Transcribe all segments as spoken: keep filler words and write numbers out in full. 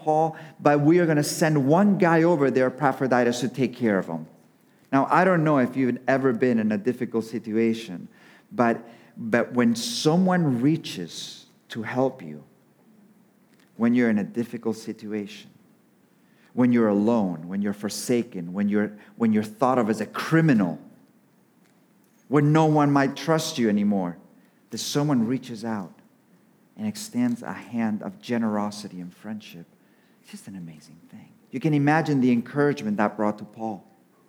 Paul, but we are going to send one guy over there, Epaphroditus, to take care of him. Now, I don't know if you've ever been in a difficult situation, but, but when someone reaches to help you, when you're in a difficult situation, when you're alone, when you're forsaken, when you're, when you're thought of as a criminal, when no one might trust you anymore, that someone reaches out and extends a hand of generosity and friendship. It's just an amazing thing. You can imagine the encouragement that brought to Paul.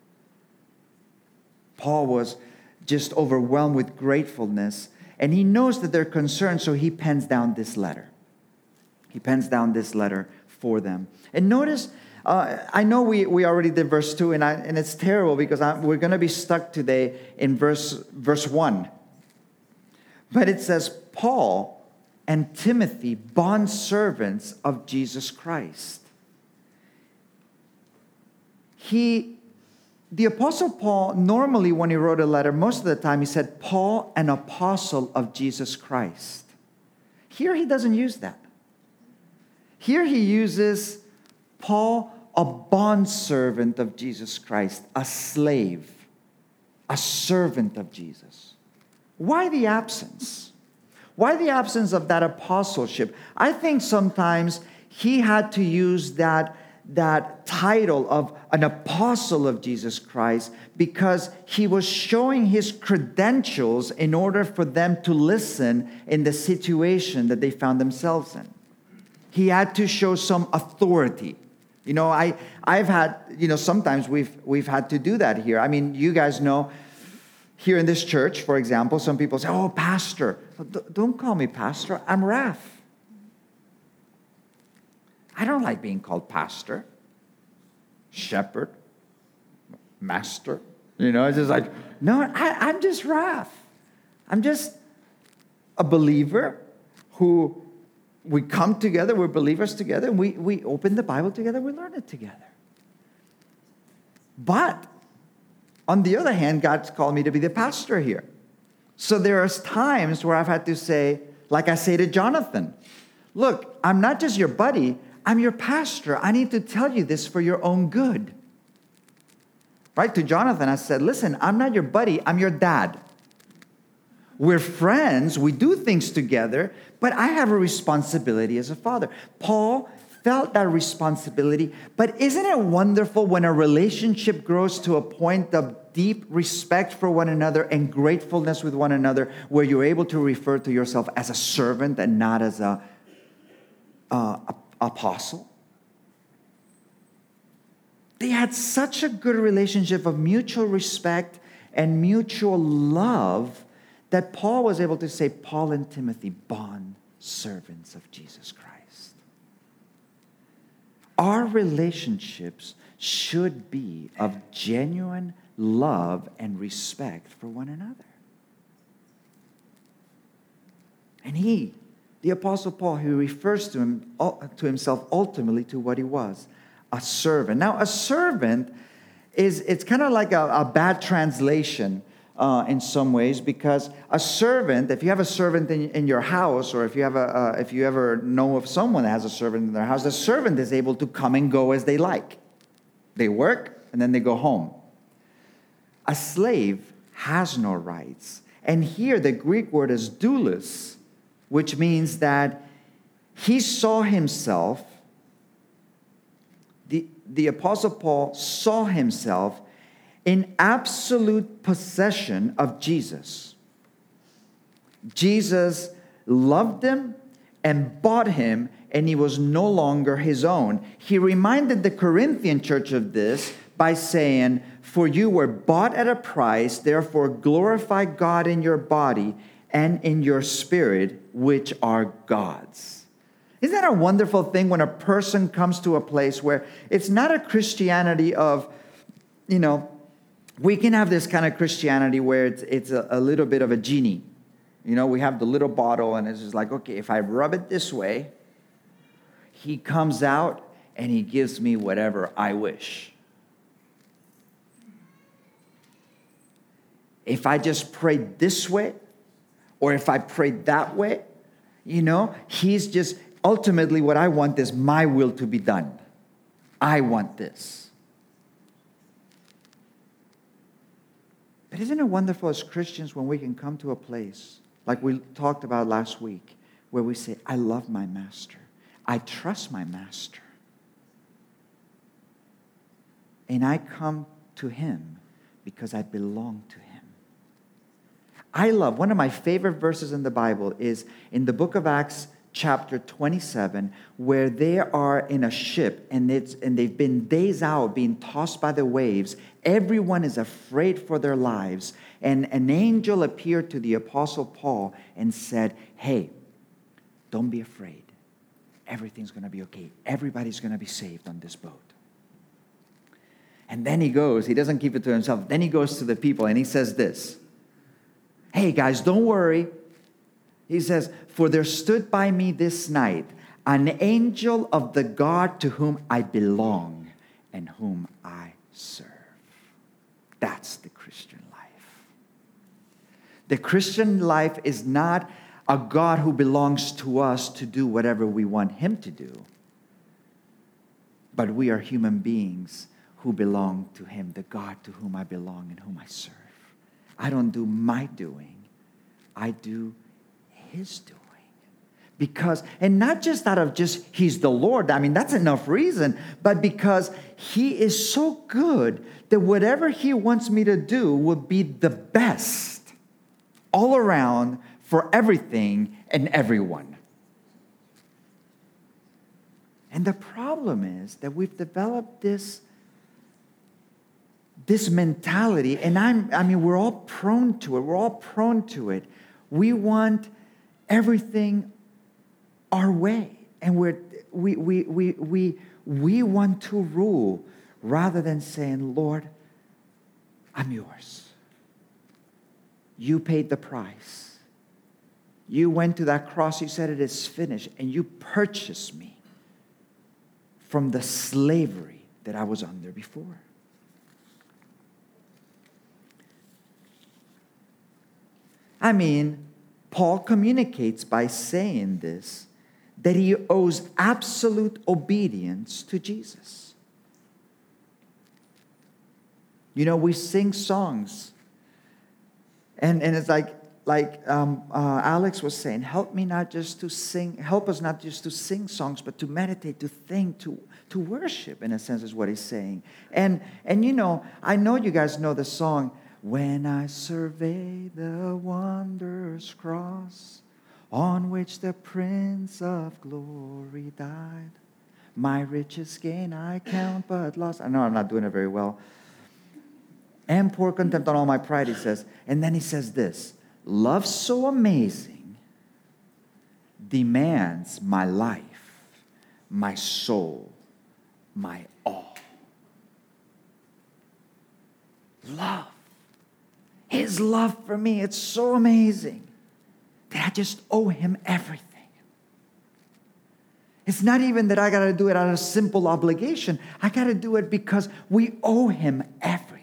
Paul was just overwhelmed with gratefulness, and he knows that they're concerned, so he pens down this letter. He pens down this letter for them. And notice, uh, I know we, we already did verse two, and, I, and it's terrible because I, we're going to be stuck today in verse, verse one. But it says, Paul and Timothy, bondservants of Jesus Christ. He, the Apostle Paul, normally when he wrote a letter, most of the time he said, Paul, an apostle of Jesus Christ. Here he doesn't use that. Here he uses Paul, a bondservant of Jesus Christ, a slave, a servant of Jesus. Why the absence? Why the absence of that apostleship? I think sometimes he had to use that, that title of an apostle of Jesus Christ because he was showing his credentials in order for them to listen in the situation that they found themselves in. He had to show some authority. You know, I, I've had, you know, sometimes we've, we've had to do that here. I mean, you guys know, here in this church, for example, some people say, oh, pastor. Don't call me pastor. I'm Raph. I don't like being called pastor, shepherd, master. You know, it's just like, no, I, I'm just Raph. I'm just a believer who we come together, we're believers together, and we, we open the Bible together, we learn it together. But on the other hand, God's called me to be the pastor here. So there are times where I've had to say, like I say to Jonathan, look, I'm not just your buddy, I'm your pastor. I need to tell you this for your own good. Right? To Jonathan, I said, listen, I'm not your buddy, I'm your dad. We're friends, we do things together, but I have a responsibility as a father. Paul felt that responsibility, but isn't it wonderful when a relationship grows to a point of deep respect for one another and gratefulness with one another, where you're able to refer to yourself as a servant and not as a, uh, a apostle? They had such a good relationship of mutual respect and mutual love that Paul was able to say, Paul and Timothy, bond servants of Jesus Christ. Our relationships should be of genuine love and respect for one another. And he, the Apostle Paul, who refers to him to himself ultimately to what he was, a servant. Now, a servant is, it's kind of like a, a bad translation uh, in some ways, because a servant, if you have a servant in, in your house, or if you have a, uh, if you ever know of someone that has a servant in their house, the servant is able to come and go as they like. They work and then they go home. A slave has no rights. And here the Greek word is doulos, which means that he saw himself, the, the Apostle Paul saw himself in absolute possession of Jesus. Jesus loved him and bought him, and he was no longer his own. He reminded the Corinthian church of this by saying, for you were bought at a price, therefore glorify God in your body and in your spirit, which are God's. Isn't that a wonderful thing when a person comes to a place where it's not a Christianity of, you know, we can have this kind of Christianity where it's, it's a, a little bit of a genie. You know, we have the little bottle and it's just like, okay, if I rub it this way, he comes out and he gives me whatever I wish. If I just pray this way, or if I pray that way, you know, he's just, ultimately what I want is my will to be done. I want this. But isn't it wonderful as Christians when we can come to a place, like we talked about last week, where we say, I love my master. I trust my master. And I come to him because I belong to him. I love, one of my favorite verses in the Bible is in the book of Acts, chapter twenty-seven, where they are in a ship and it's and they've been days out being tossed by the waves. Everyone is afraid for their lives. And an angel appeared to the Apostle Paul and said, hey, don't be afraid. Everything's going to be okay. Everybody's going to be saved on this boat. And then he goes, he doesn't keep it to himself. Then he goes to the people and he says this. Hey guys, don't worry. He says, for there stood by me this night an angel of the God to whom I belong and whom I serve. That's the Christian life. The Christian life is not a God who belongs to us to do whatever we want him to do. But we are human beings who belong to him, the God to whom I belong and whom I serve. I don't do my doing. I do his doing. Because, and not just out of just, he's the Lord. I mean, that's enough reason. But because he is so good that whatever he wants me to do will be the best all around for everything and everyone. And the problem is that we've developed this, this mentality, and I'm, I mean, we're all prone to it. We're all prone to it. We want everything our way, and we're, we, we, we, we, we want to rule rather than saying, Lord, I'm yours. You paid the price. You went to that cross, you said it is finished, and you purchased me from the slavery that I was under before. I mean, Paul communicates by saying this, that he owes absolute obedience to Jesus. You know, we sing songs, and, and it's like, like um, uh, Alex was saying, help me not just to sing, help us not just to sing songs, but to meditate, to think, to, to worship, in a sense, is what he's saying. And, and you know, I know you guys know the song, when I survey the wondrous cross on which the Prince of Glory died, my riches gain I count but lost. I know I'm not doing it very well. And pour contempt on all my pride, he says. And then he says this, love so amazing demands my life, my soul, my all. Love. His love for me, it's so amazing that I just owe him everything. It's not even that I got to do it out of simple obligation. I got to do it because we owe him everything.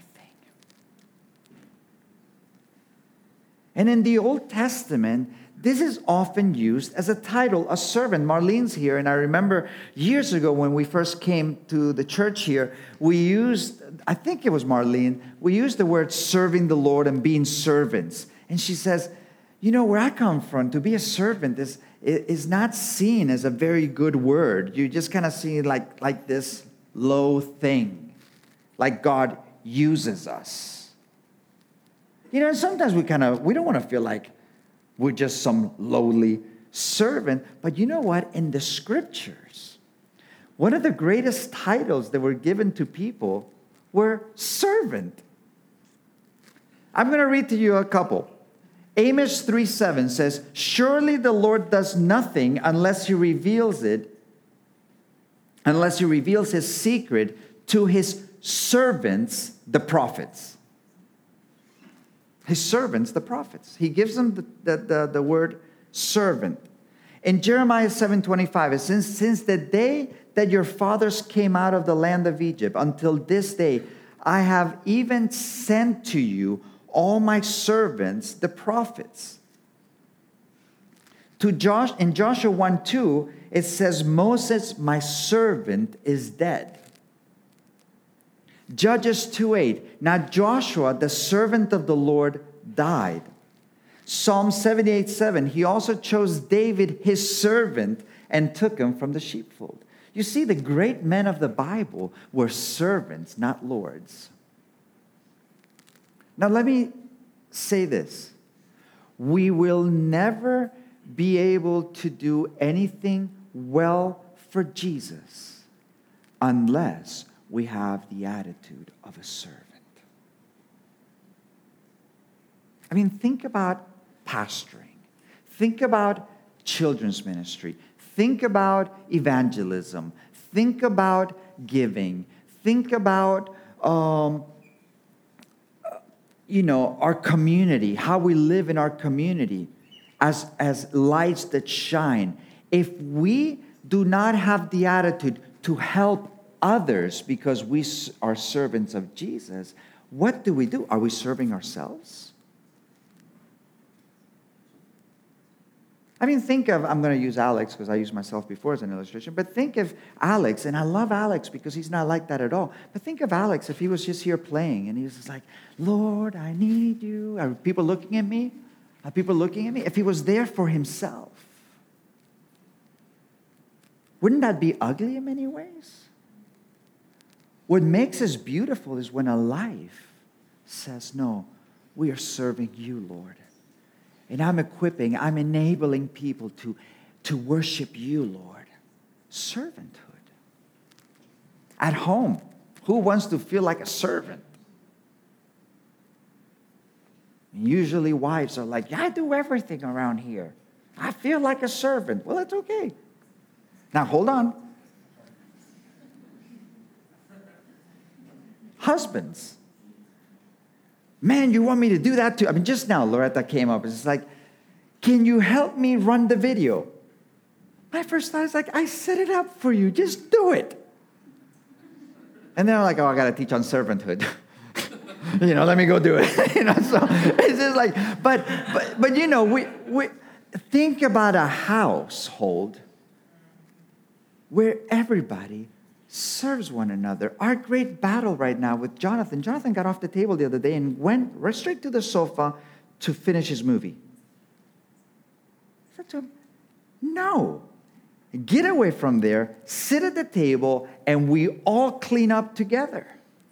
And in the Old Testament, this is often used as a title, a servant. Marlene's here, and I remember years ago when we first came to the church here, we used, I think it was Marlene, we used the word serving the Lord and being servants. And she says, you know, where I come from, to be a servant is, is not seen as a very good word. You just kind of see it like, like this low thing, like God uses us. You know, sometimes we kind of, we don't want to feel like we're just some lowly servant. But you know what? In the scriptures, one of the greatest titles that were given to people were servant. I'm going to read to you a couple. Amos three seven says, surely the Lord does nothing unless he reveals it, unless he reveals his secret to his servants, the prophets. His servants, the prophets. He gives them the, the, the, the word servant. In Jeremiah seven twenty-five, it says, since the day that your fathers came out of the land of Egypt until this day, I have even sent to you all my servants, the prophets. To Josh, in Joshua one two, it says, Moses, my servant, is dead. Judges two eight, now Joshua, the servant of the Lord, died. Psalm seventy-eight seven, he also chose David, his servant, and took him from the sheepfold. You see, the great men of the Bible were servants, not lords. Now, let me say this. We will never be able to do anything well for Jesus unless we have the attitude of a servant. I mean, think about pastoring. Think about children's ministry. Think about evangelism. Think about giving. Think about, um, you know, our community, how we live in our community as, as lights that shine. If we do not have the attitude to help others because we are servants of Jesus, what do we do? Are we serving ourselves? I mean, think of, I'm going to use Alex because I used myself before as an illustration, but think of Alex, and I love Alex because he's not like that at all. But think of Alex if he was just here playing and he was just like, Lord, I need you. Are people looking at me? Are people looking at me? If he was there for himself, wouldn't that be ugly in many ways? What makes us beautiful is when a life says, no, we are serving you, Lord. And I'm equipping, I'm enabling people to, to worship you, Lord. Servanthood. At home, who wants to feel like a servant? Usually wives are like, yeah, I do everything around here. I feel like a servant. Well, that's okay. Now, hold on. Husbands. Man, you want me to do that too? I mean, just now, Loretta came up. It's like, can you help me run the video? My first thought is like, I set it up for you. Just do it. And then I'm like, oh, I got to teach on servanthood. you know, let me go do it. you know, so it's just like, but, but, but you know, we, we think about a household where everybody serves one another. Our great battle right now with Jonathan. Jonathan got off the table the other day and went right straight to the sofa to finish his movie. I said to him, no. Get away from there, sit at the table, and we all clean up together.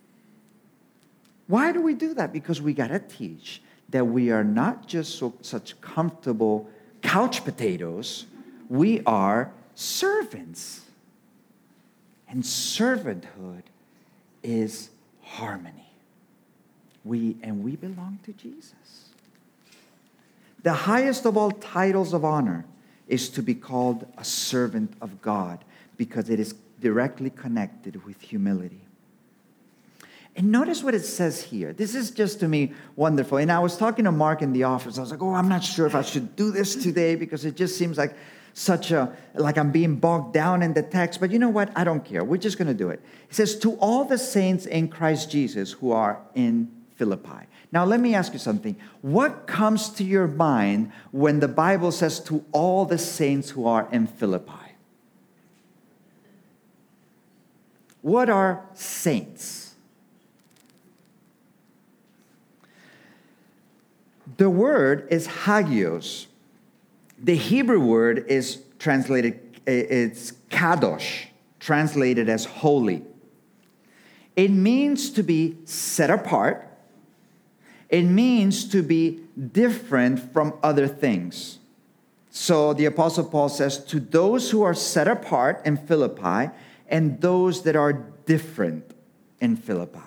Why do we do that? Because we got to teach that we are not just so, such comfortable couch potatoes. We are servants. And servanthood is harmony. We and we belong to Jesus. The highest of all titles of honor is to be called a servant of God because it is directly connected with humility. And notice what it says here. This is just to me wonderful. And I was talking to Mark in the office. I was like, oh, I'm not sure if I should do this today because it just seems like such a, like I'm being bogged down in the text. But you know what? I don't care. We're just going to do it. It says, to all the saints in Christ Jesus who are in Philippi. Now, let me ask you something. What comes to your mind when the Bible says to all the saints who are in Philippi? What are saints? The word is hagios. The Hebrew word is translated, it's kadosh, translated as holy. It means to be set apart. It means to be different from other things. So the Apostle Paul says, to those who are set apart in Philippi and those that are different in Philippi.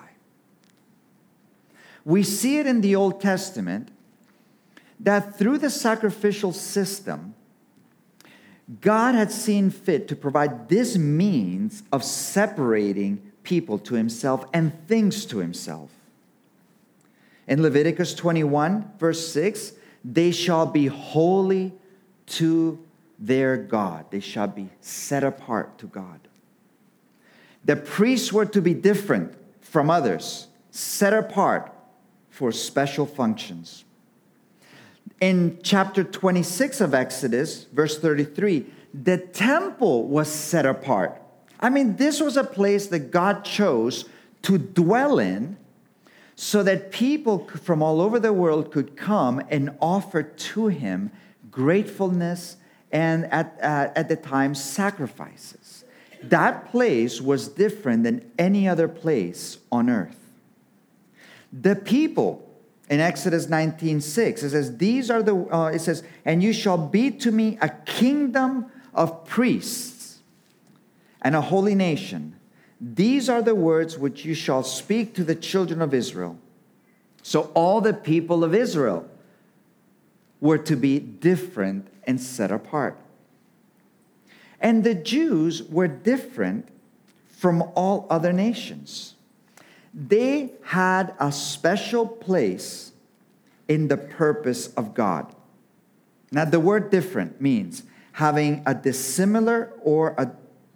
We see it in the Old Testament that through the sacrificial system, God had seen fit to provide this means of separating people to himself and things to himself. In Leviticus twenty-one, verse six, they shall be holy to their God. They shall be set apart to God. The priests were to be different from others, set apart for special functions. In chapter twenty-six of Exodus, verse thirty-three, the temple was set apart. I mean, this was a place that God chose to dwell in so that people from all over the world could come and offer to him gratefulness and at, uh, at the time sacrifices. That place was different than any other place on earth. The people in Exodus nineteen six, it says, these are the, uh, it says, and you shall be to me a kingdom of priests and a holy nation. These are the words which you shall speak to the children of Israel. So all the people of Israel were to be different and set apart. And the Jews were different from all other nations. They had a special place in the purpose of God. Now, the word different means having a dissimilar or a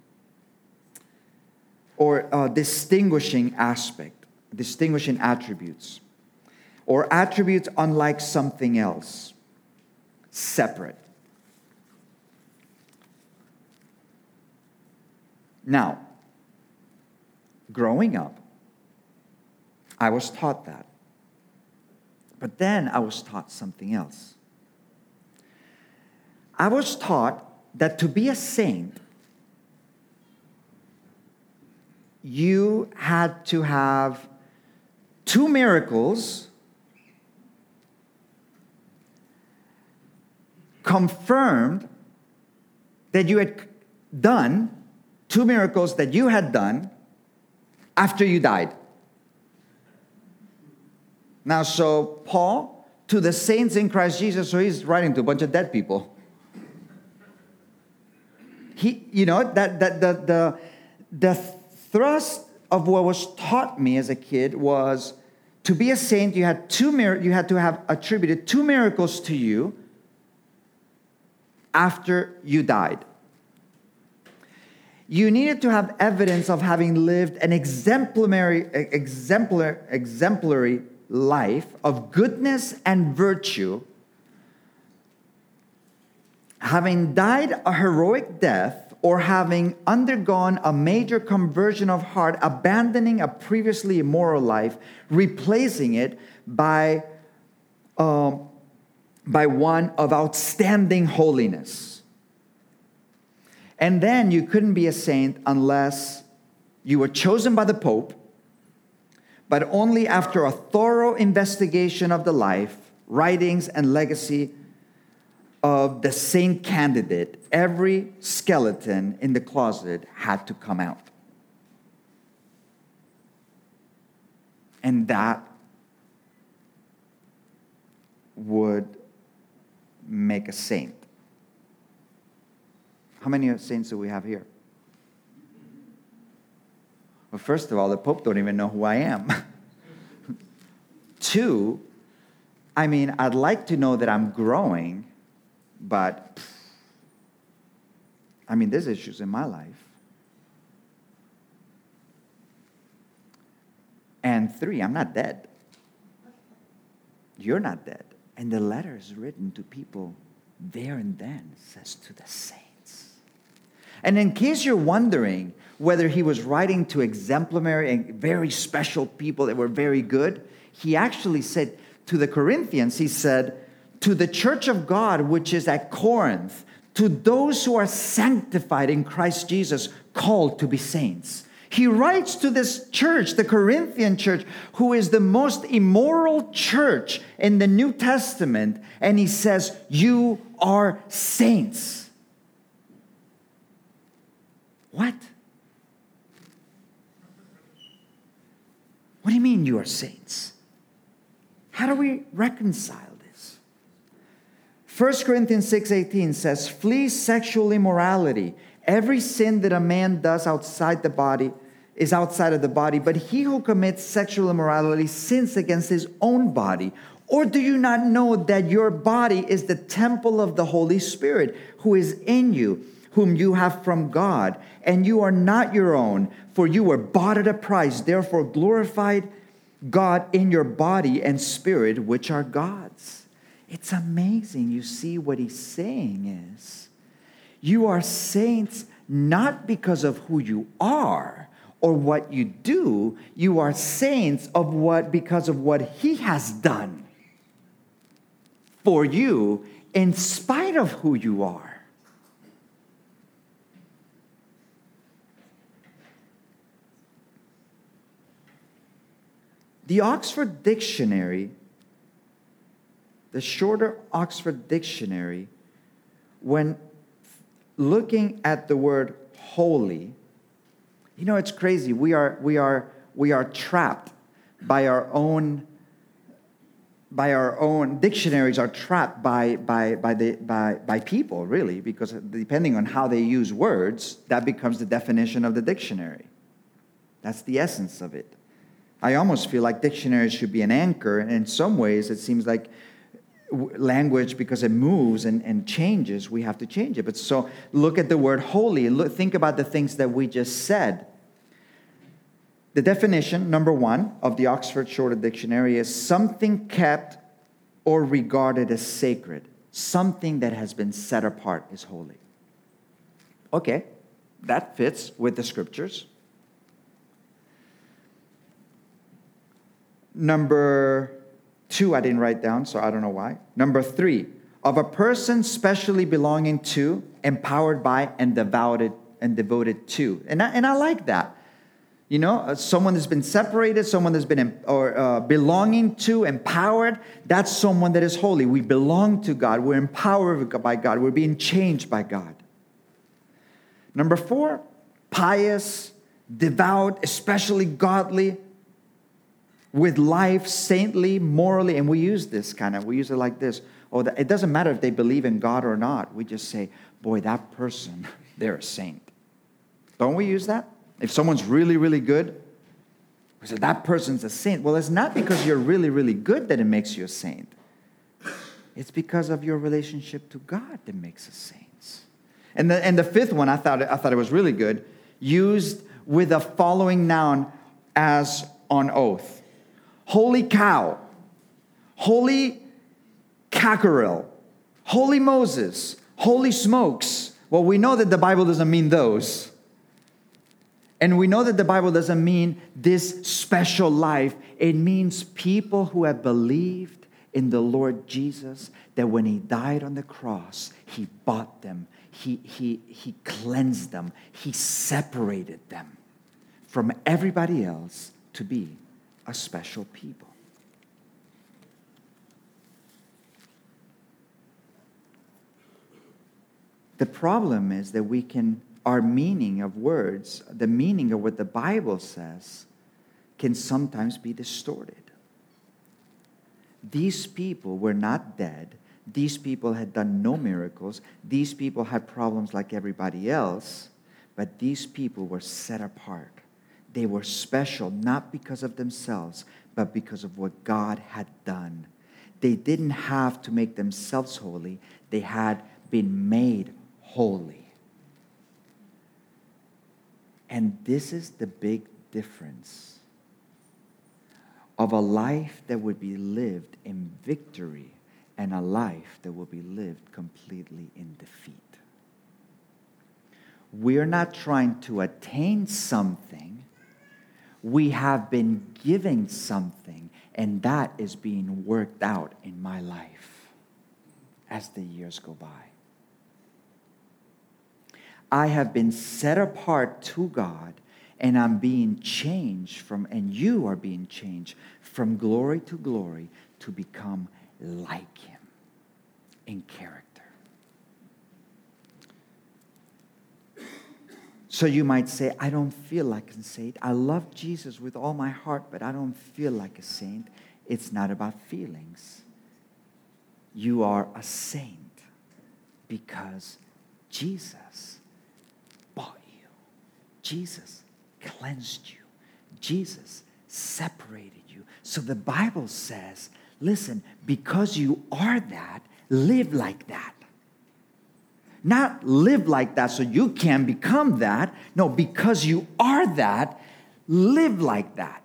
or a distinguishing aspect, distinguishing attributes, or attributes unlike something else, separate. Now, growing up, I was taught that. But then I was taught something else. I was taught that to be a saint, you had to have two miracles confirmed that you had done, two miracles that you had done after you died. Now, so Paul, to the saints in Christ Jesus, so he's writing to a bunch of dead people. He, you know, that, that the, the, the thrust of what was taught me as a kid was to be a saint, you had two mir- you had to have attributed two miracles to you after you died. You needed to have evidence of having lived an exemplary, exemplar, exemplary life of goodness and virtue, having died a heroic death, or having undergone a major conversion of heart, abandoning a previously immoral life, replacing it by, um, by one of outstanding holiness. And then you couldn't be a saint unless you were chosen by the Pope, but only after a thorough investigation of the life, writings, and legacy of the saint candidate. Every skeleton in the closet had to come out. And that would make a saint. How many saints do we have here? Well, first of all, the Pope don't even know who I am. Two, I mean, I'd like to know that I'm growing, but, I mean, there's issues in my life. And three, I'm not dead. You're not dead. And the letter is written to people there and then, it says to the saints. And in case you're wondering whether he was writing to exemplary and very special people that were very good, he actually said to the Corinthians, he said, to the church of God which is at Corinth, to those who are sanctified in Christ Jesus, called to be saints. He writes to this church, the Corinthian church, who is the most immoral church in the New Testament, and he says, you are saints. What? What do you mean you are saints? How do we reconcile this? First Corinthians six eighteen says, flee sexual immorality. Every sin that a man does outside the body is outside of the body, but he who commits sexual immorality sins against his own body. Or do you not know that your body is the temple of the Holy Spirit who is in you, whom you have from God, and you are not your own, for you were bought at a price. Therefore glorified God in your body and spirit, which are God's. It's amazing. You see what he's saying is, you are saints not because of who you are or what you do. You are saints of what because of what he has done for you in spite of who you are. The Oxford Dictionary, the shorter Oxford Dictionary, when looking at the word holy, you know, it's crazy. We are, we are, we are trapped by our own, by our own dictionaries are trapped by, by, by, the, by, by people, really, because depending on how they use words, that becomes the definition of the dictionary. That's the essence of it. I almost feel like dictionaries should be an anchor, and in some ways it seems like language, because it moves and, and changes, we have to change it. But so look at the word holy. Look, think about the things that we just said. The definition, number one, of the Oxford Shorter Dictionary is something kept or regarded as sacred. Something that has been set apart is holy. Okay, that fits with the scriptures. Number two, I didn't write down, so I don't know why. Number three, of a person specially belonging to, empowered by, and devoted and devoted to. And I, and I like that. You know, uh, someone that's been separated, someone that's been em- or uh, belonging to, empowered. That's someone that is holy. We belong to God. We're empowered by God. We're being changed by God. Number four, pious, devout, especially godly, with life, saintly, morally, and we use this kind of, we use it like this. Oh, it doesn't matter if they believe in God or not. We just say, boy, that person, they're a saint. Don't we use that? If someone's really, really good, we say, that person's a saint. Well, it's not because you're really, really good that it makes you a saint. It's because of your relationship to God that makes us saints. And the, and the fifth one, I thought, I thought it was really good, used with a following noun as on oath. Holy cow, holy cockerel, holy Moses, holy smokes. Well, we know that the Bible doesn't mean those. And we know that the Bible doesn't mean this special life. It means people who have believed in the Lord Jesus, that when he died on the cross, he bought them, he, he, he cleansed them, he separated them from everybody else to be a special people. The problem is that we can, our meaning of words, the meaning of what the Bible says, can sometimes be distorted. These people were not dead. These people had done no miracles. These people had problems like everybody else, but these people were set apart. They were special, not because of themselves, but because of what God had done. They didn't have to make themselves holy. They had been made holy. And this is the big difference of a life that would be lived in victory and a life that will be lived completely in defeat. We're not trying to attain something. We have been given something, and that is being worked out in my life as the years go by. I have been set apart to God, and I'm being changed from, and you are being changed from glory to glory to become like him in character. So you might say, I don't feel like a saint. I love Jesus with all my heart, but I don't feel like a saint. It's not about feelings. You are a saint because Jesus bought you. Jesus cleansed you. Jesus separated you. So the Bible says, listen, because you are that, live like that. Not live like that so you can become that. No, because you are that, live like that.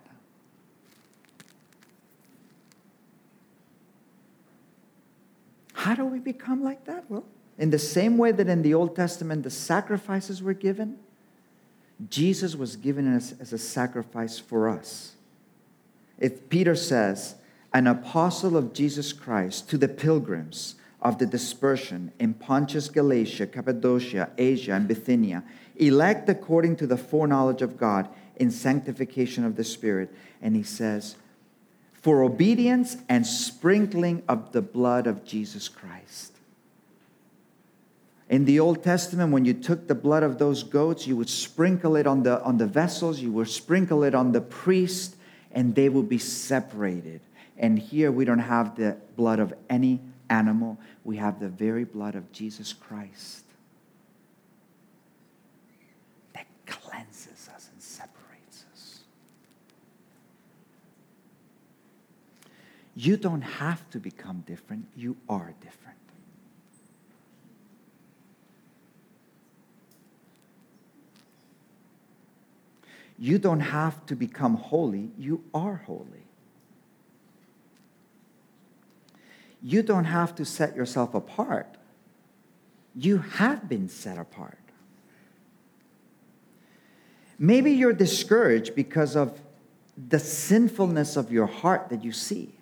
How do we become like that? Well, in the same way that in the Old Testament the sacrifices were given, Jesus was given as, as a sacrifice for us. If Peter says, an apostle of Jesus Christ to the pilgrims of the dispersion in Pontus, Galatia, Cappadocia, Asia, and Bithynia, elect according to the foreknowledge of God in sanctification of the Spirit. And he says, for obedience and sprinkling of the blood of Jesus Christ. In the Old Testament, when you took the blood of those goats, you would sprinkle it on the, on the vessels, you would sprinkle it on the priest, and they would be separated. And here we don't have the blood of any animal. We have the very blood of Jesus Christ that cleanses us and separates us. You don't have to become different. You are different. You don't have to become holy. You are holy. You don't have to set yourself apart. You have been set apart. Maybe you're discouraged because of the sinfulness of your heart that you see.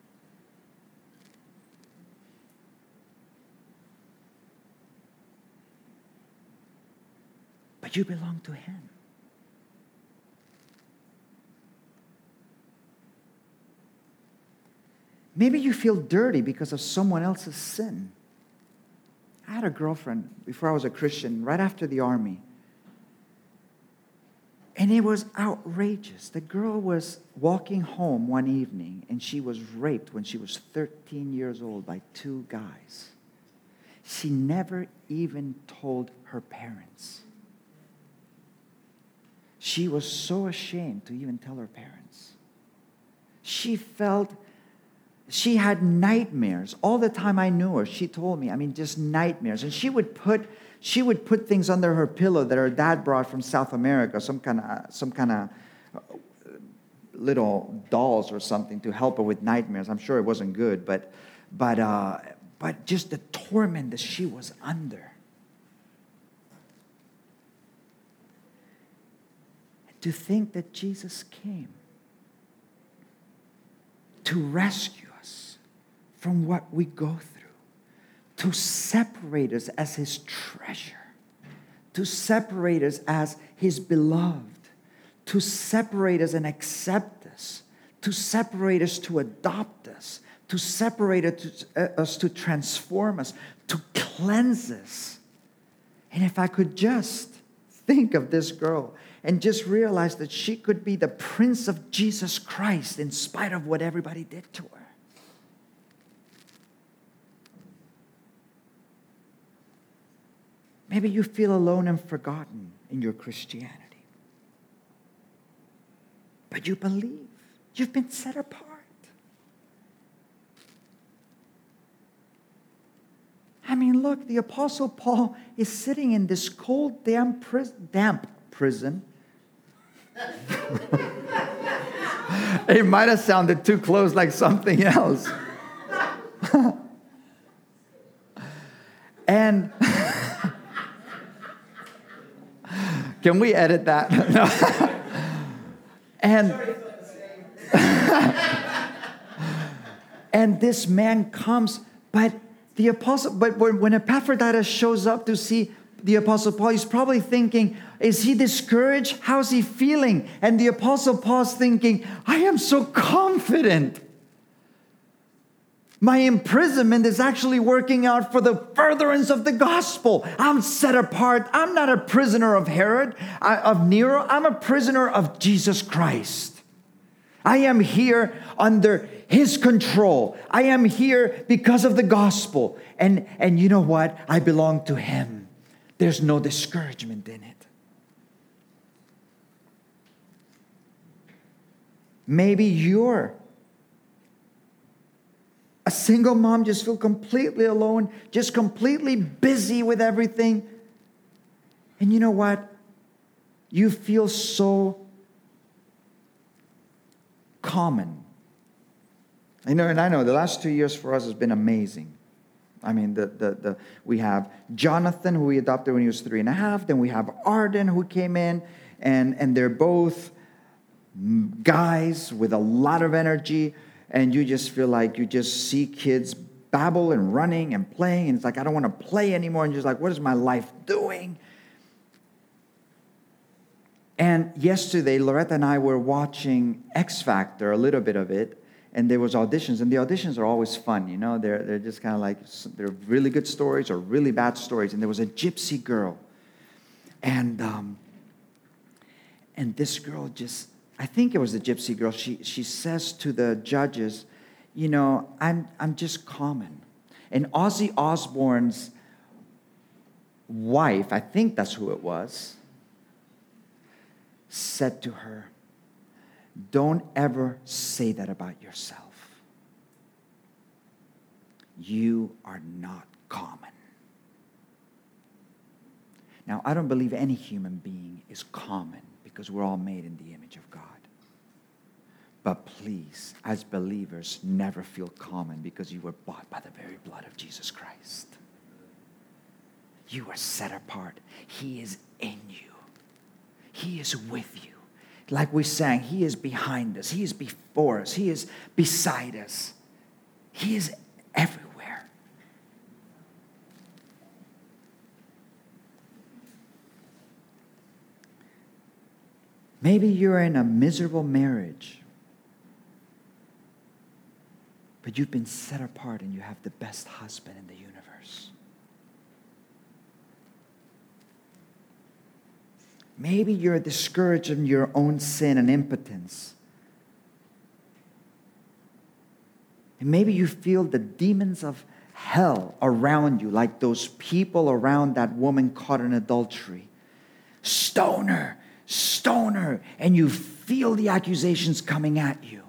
But you belong to Him. Maybe you feel dirty because of someone else's sin. I had a girlfriend before I was a Christian, right after the army. And it was outrageous. The girl was walking home one evening and she was raped when she was thirteen years old by two guys. She never even told her parents. She was so ashamed to even tell her parents. She felt She had nightmares. All the time I knew her, she told me, I mean, just nightmares. And she would put she would put things under her pillow that her dad brought from South America, some kind of some kind of little dolls or something to help her with nightmares. I'm sure it wasn't good, but but uh, but just the torment that she was under. To think that Jesus came to rescue from what we go through, to separate us as His treasure, to separate us as His beloved, to separate us and accept us, to separate us to adopt us, to separate us to, uh, us to transform us, to cleanse us. And if I could just think of this girl and just realize that she could be the Prince of Jesus Christ in spite of what everybody did to her. Maybe you feel alone and forgotten in your Christianity. But you believe. You've been set apart. I mean, look, the Apostle Paul is sitting in this cold, damp, pris- damp prison. It might have sounded too close like something else. And can we edit that? No. And and this man comes, but the apostle, but when Epaphroditus shows up to see the Apostle Paul, he's probably thinking, is he discouraged? How's he feeling? And the Apostle Paul's thinking, I am so confident. My imprisonment is actually working out for the furtherance of the gospel. I'm set apart. I'm not a prisoner of Herod, of Nero. I'm a prisoner of Jesus Christ. I am here under His control. I am here because of the gospel. And, and you know what? I belong to Him. There's no discouragement in it. Maybe you're a single mom, just feel completely alone, just completely busy with everything. And you know what? You feel so common. I know, and I know the last two years for us has been amazing. I mean, the, the, the, we have Jonathan, who we adopted when he was three and a half. Then we have Arden, who came in, and, and they're both guys with a lot of energy. And you just feel like you just see kids babble and running and playing. And it's like, I don't want to play anymore. And you're just like, what is my life doing? And yesterday, Loretta and I were watching X Factor, a little bit of it. And there was auditions, and the auditions are always fun, you know. They're they're just kind of like, they're really good stories or really bad stories. And there was a gypsy girl, and um, and this girl just, I think it was the gypsy girl. She she says to the judges, you know, I'm I'm just common. And Ozzy Osbourne's wife, I think that's who it was, said to her, don't ever say that about yourself. You are not common. Now, I don't believe any human being is common because we're all made in the image of God. But please, as believers, never feel common because you were bought by the very blood of Jesus Christ. You are set apart. He is in you. He is with you. Like we sang, He is behind us. He is before us. He is beside us. He is everywhere. Maybe you're in a miserable marriage, but you've been set apart and you have the best husband in the universe. Maybe you're discouraged in your own sin and impotence. And maybe you feel the demons of hell around you, like those people around that woman caught in adultery. Stone her, stone her, and you feel the accusations coming at you.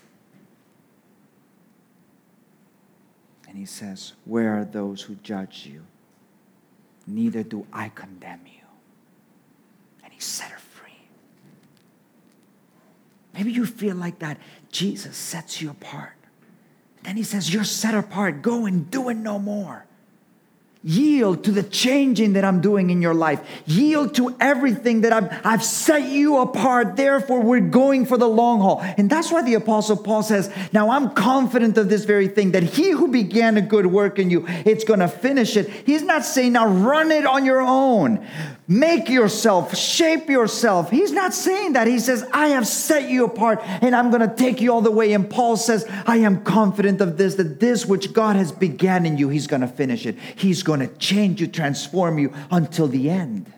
And he says, where are those who judge you? Neither do I condemn you. Set her free. Maybe you feel like that. Jesus sets you apart. Then he says, you're set apart. Go and do it no more. Yield to the changing that I'm doing in your life. Yield to everything that I've, I've set you apart. Therefore, we're going for the long haul. And that's why the Apostle Paul says, now I'm confident of this very thing, that he who began a good work in you, it's going to finish it. He's not saying, now run it on your own. Make yourself, shape yourself. He's not saying that. He says, I have set you apart and I'm going to take you all the way. And Paul says, I am confident of this, that this which God has began in you, he's going to finish it. He's going to change you, transform you until the end.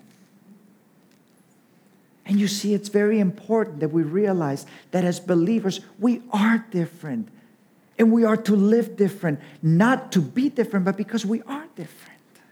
And you see, it's very important that we realize that as believers, we are different. And we are to live different, not to be different, but because we are different.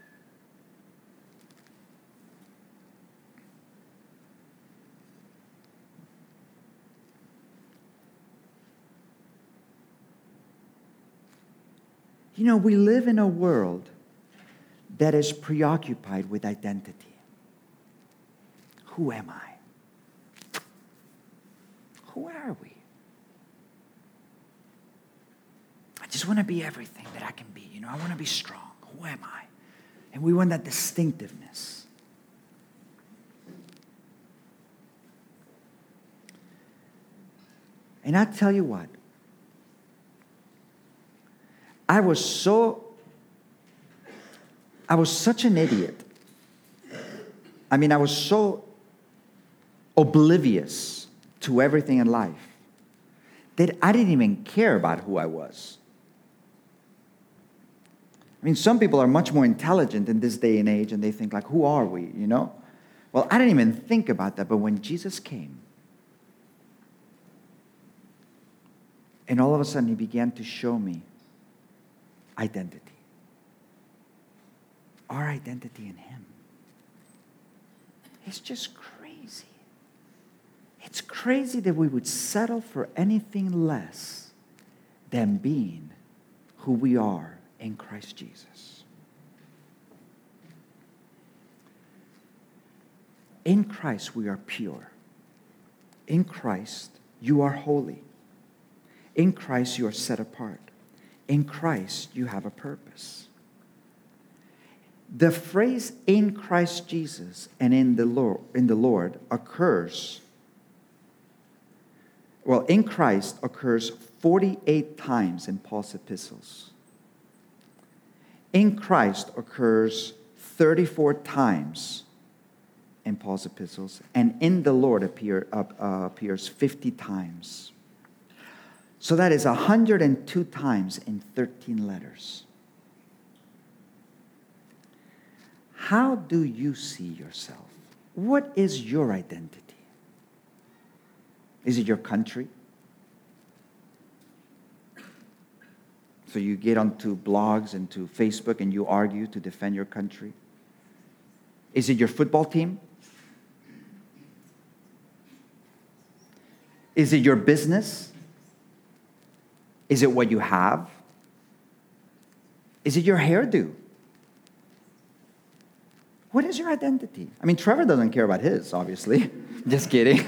You know, we live in a world that is preoccupied with identity. Who am I? Who are we? I just want to be everything that I can be. You know, I want to be strong. Who am I? And we want that distinctiveness. And I tell you what, I was so, I was such an idiot. I mean, I was so oblivious to everything in life that I didn't even care about who I was. I mean, some people are much more intelligent in this day and age, and they think like, who are we, you know? Well, I didn't even think about that, but when Jesus came, and all of a sudden he began to show me identity. Our identity in him. It's just crazy. It's crazy that we would settle for anything less than being who we are in Christ Jesus. In Christ we are pure. In Christ you are holy. In Christ you are set apart. In Christ, you have a purpose. The phrase in Christ Jesus and in the Lord, in the Lord occurs, well, in Christ occurs forty-eight times in Paul's epistles. In Christ occurs thirty-four times in Paul's epistles, and in the Lord appear, uh, uh, appears fifty times. So that is one hundred two times in thirteen letters. How do you see yourself? What is your identity? Is it your country? So you get onto blogs and to Facebook and you argue to defend your country? Is it your football team? Is it your business? Is it what you have? Is it your hairdo? What is your identity? I mean, Trevor doesn't care about his, obviously. Just kidding.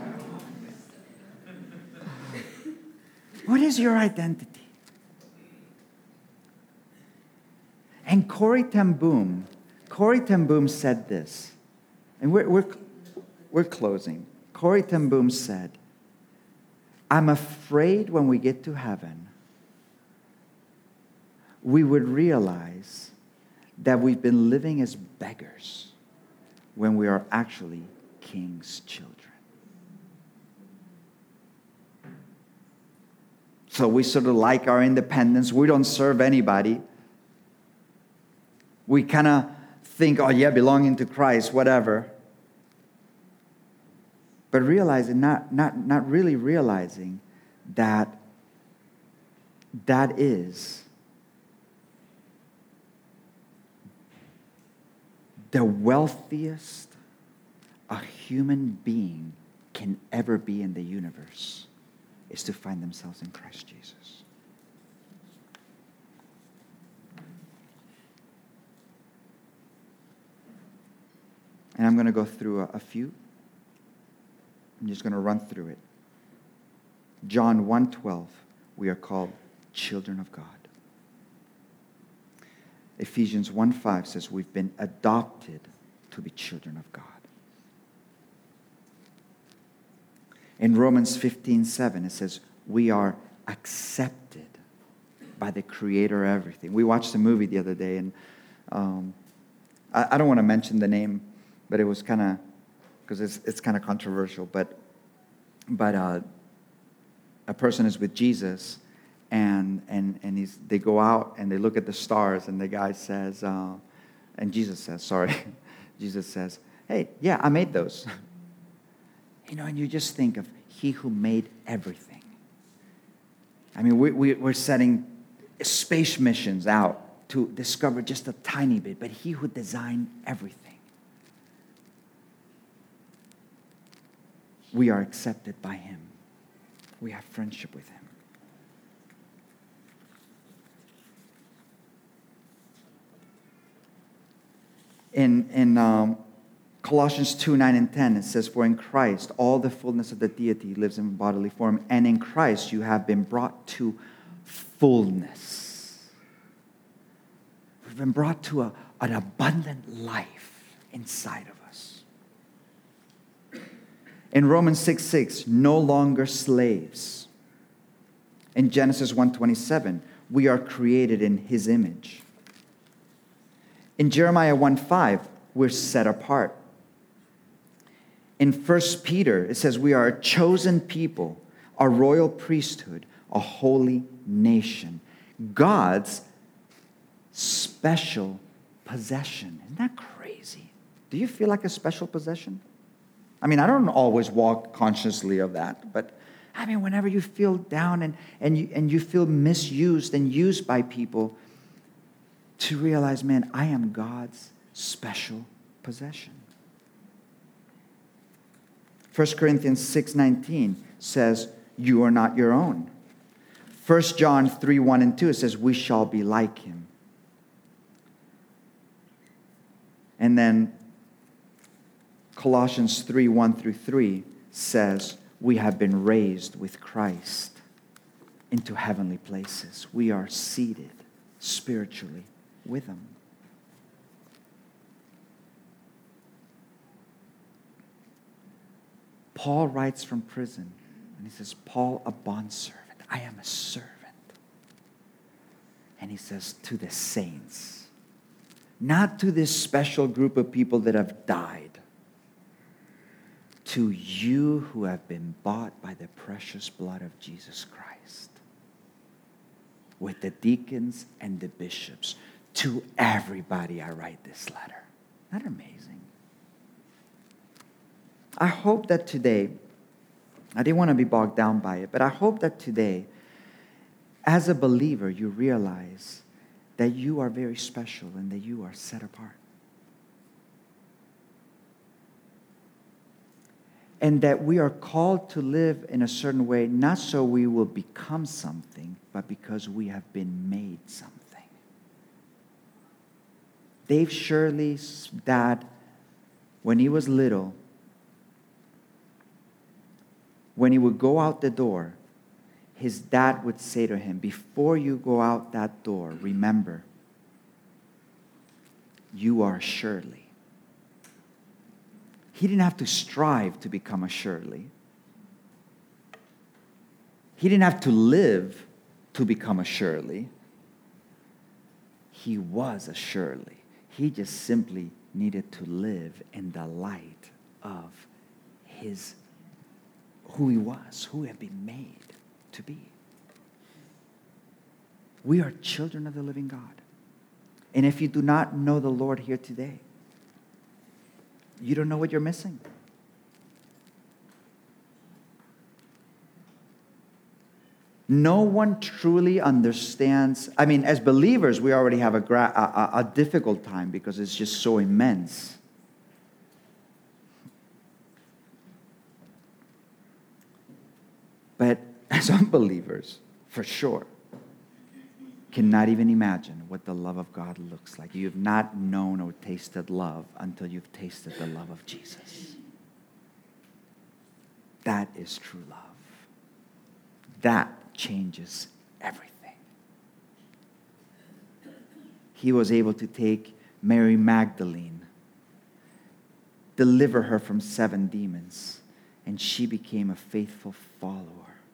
What is your identity? And Corrie ten Boom, Corrie ten Boom said this, and we're, we're, we're closing. Corrie ten Boom said, I'm afraid when we get to heaven, we would realize that we've been living as beggars when we are actually King's children. So we sort of like our independence. We don't serve anybody. We kind of think, oh yeah, belonging to Christ, whatever. But realizing, not, not, not really realizing that that is the wealthiest a human being can ever be in the universe is to find themselves in Christ Jesus. And I'm going to go through a, a few. I'm just going to run through it. John one twelve, we are called children of God. Ephesians one five says we've been adopted to be children of God. In Romans fifteen seven, it says we are accepted by the Creator of everything. We watched a movie the other day, and um, I, I don't want to mention the name, but it was kind of, because it's it's kind of controversial, but but uh, a person is with Jesus, and and and he's they go out and they look at the stars, and the guy says, uh, and Jesus says, sorry, Jesus says, hey, yeah, I made those. You know, and you just think of He who made everything. I mean, we, we, we're setting space missions out to discover just a tiny bit, but He who designed everything. We are accepted by Him. We have friendship with Him. In, in um, Colossians two, nine, and ten, it says, for in Christ all the fullness of the deity lives in bodily form, and in Christ you have been brought to fullness. We've been brought to a, an abundant life inside of us. In Romans six, six, no longer slaves. In Genesis one twenty-seven, we are created in His image. In Jeremiah one five, we're set apart. In First Peter, it says we are a chosen people, a royal priesthood, a holy nation, God's special possession. Isn't that crazy? Do you feel like a special possession? I mean, I don't always walk consciously of that, but I mean, whenever you feel down and, and, you, and you feel misused and used by people, to realize, man, I am God's special possession. First Corinthians six nineteen says, you are not your own. First John three, one and two, it says, we shall be like Him. And then Colossians three, one through three says, we have been raised with Christ into heavenly places. We are seated spiritually with Him. Paul writes from prison, and he says, Paul, a bondservant. I am a servant. And he says, to the saints, not to this special group of people that have died, to you who have been bought by the precious blood of Jesus Christ, with the deacons and the bishops, to everybody I write this letter. Isn't that amazing? I hope that today, I didn't want to be bogged down by it, but I hope that today, as a believer, you realize that you are very special and that you are set apart. And that we are called to live in a certain way, not so we will become something, but because we have been made something. Dave Shirley's dad, when he was little, when he would go out the door, his dad would say to him, before you go out that door, remember, you are Shirley. He didn't have to strive to become a Shirley. He didn't have to live to become a Shirley. He was a Shirley. He just simply needed to live in the light of his, who he was, who he had been made to be. We are children of the living God. And if you do not know the Lord here today, you don't know what you're missing. No one truly understands. I mean, as believers, we already have a, gra- a, a difficult time because it's just so immense. But as unbelievers, for sure, cannot even imagine what the love of God looks like. You have not known or tasted love until you've tasted the love of Jesus. That is true love. That changes everything. He was able to take Mary Magdalene, deliver her from seven demons, and she became a faithful follower.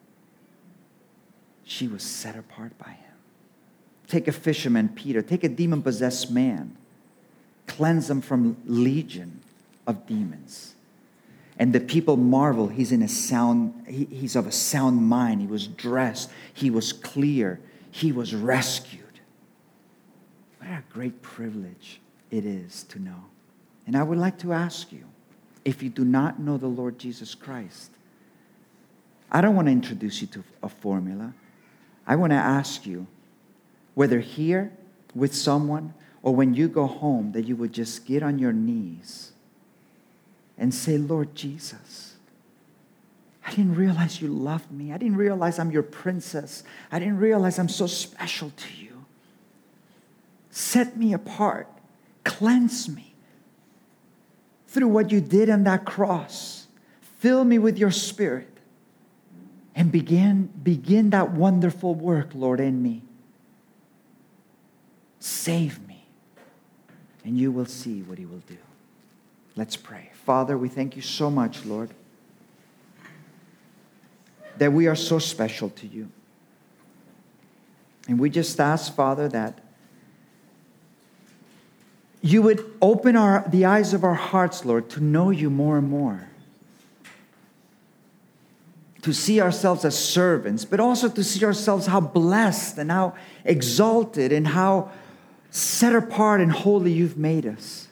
She was set apart by him. Take a fisherman, Peter. Take a demon-possessed man. Cleanse him from legion of demons. And the people marvel. He's in a sound, he, he's of a sound mind. He was dressed. He was clear. He was rescued. What a great privilege it is to know. And I would like to ask you, if you do not know the Lord Jesus Christ, I don't want to introduce you to a formula. I want to ask you, whether here with someone or when you go home, that you would just get on your knees and say, Lord Jesus, I didn't realize you loved me. I didn't realize I'm your princess. I didn't realize I'm so special to you. Set me apart. Cleanse me through what you did on that cross. Fill me with your Spirit and begin, begin that wonderful work, Lord, in me. Save me, and you will see what he will do. Let's pray. Father, we thank you so much, Lord, that we are so special to you. And we just ask, Father, that you would open our, the eyes of our hearts, Lord, to know you more and more. To see ourselves as servants, but also to see ourselves how blessed and how exalted and how set apart and holy you've made us.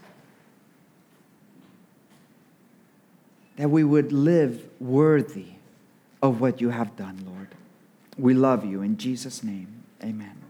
That we would live worthy of what you have done, Lord. We love you. In Jesus' name, amen.